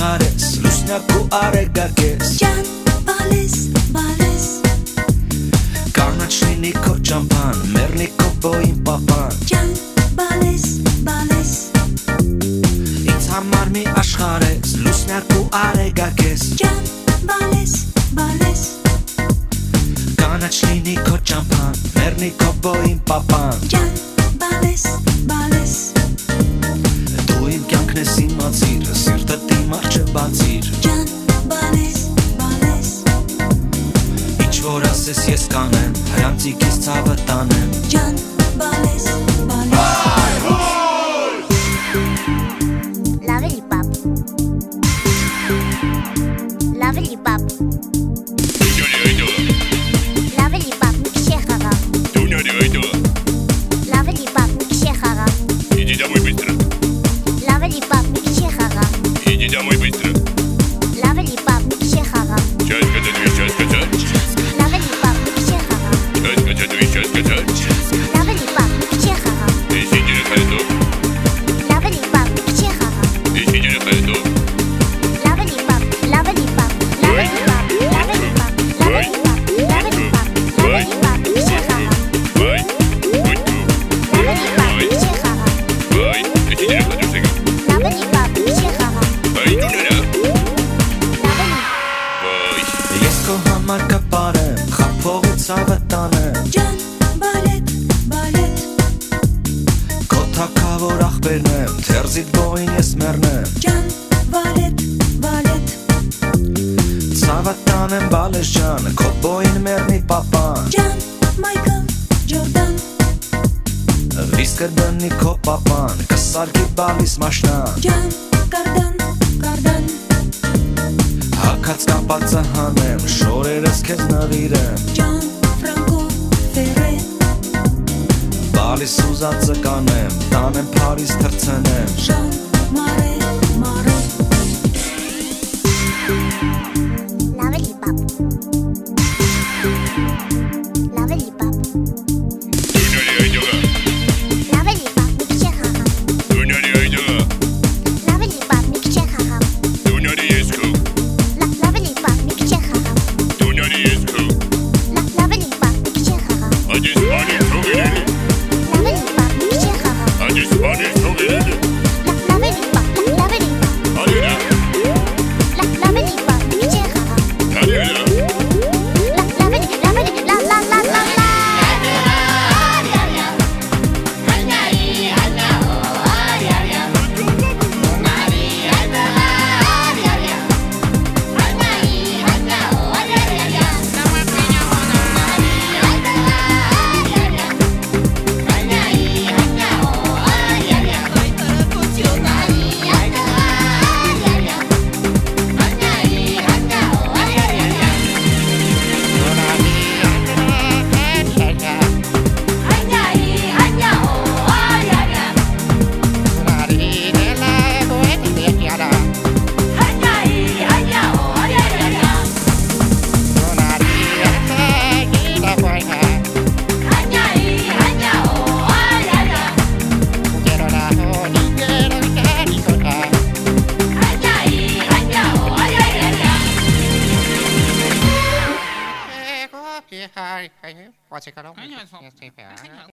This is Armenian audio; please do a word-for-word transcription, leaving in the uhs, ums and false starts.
աշխարհես լուսնյակ ու արեգակես Ջան, բալես, բալես Կանաչ լինի քո ճամփան մեռնի քո բոյին պապան Ջան, բալես, բալես Ինձ համար մի աշխարհես լուսնյակ ու արեգակես Ջան, բալես, բալես Կանաչ լինի քո ճամփան մեռնի քո բոյին պապան Ջան, բալես, բալես Դու իմ կյանքն ես իմացիր սիրտդ իմ արջը բացիր Ջան, բալես, բալես Ինչ որ ասես ես կանեմ հրանցիկից ցավը տանեմ Ջան, բալես, բալես Lollipop Lollipop Lollipop Микшехара Lollipop Микшехара Иди домой быстро. Lollipop Микшехара Иди домой быстро. Lollipop Микшехара Час сказать, две час сказать. Lollipop Микшехара Час сказать, две час сказать. Lollipop Микшехара Ты сиди на ходу. Lollipop Микшехара Ты сиди на ходу. Lollipop Lollipop Lollipop Lollipop Lollipop Lollipop Lollipop Микшехара Ой, будь тут. Lollipop Микшехара Ой, ты сиди на ходу сега. Lollipop Микшехара Ой, ну да. Ой. Ես քո համար կպարեմ խափողի ցավը տանեմ Ջան, բալետ, բալետ Քո թակավոր ախպերն եմ թերզիտ բոյին ես մեռնեմ Ջան, բալետ, բալետ Ցավը տանեմ բալես ջան քո բոյին մեռնի պապան Ջան, Մայքլ Ջորդան Վիսկը դնի քո պապան կսարկի բալիս մաշնան Ջան, կարդան, կարդան Հակած կապածը հանեմ շորերս քեզ նվիրեմ Ջան, Ֆրանկո Ֆերե Բալիս ուզածը կանեմ տանեմ Փարիզ թռցնեմ Ժան, Մարե, Մարե Lollipop Lollipop Дуняли айдала. Lollipop Микшехара Дуняли айдала. Lollipop Микшехара Дуняли еску. Lollipop Микшехара Дуняли еску. Lollipop Микшехара Hadi spanish soğuk. Lollipop Микшехара Hadi spanish soğuk. Lollipop Lollipop Hadi la. Lollipop Микшехара Hadi la. Lollipop La la la la la Hi, hi, hi. What's it called?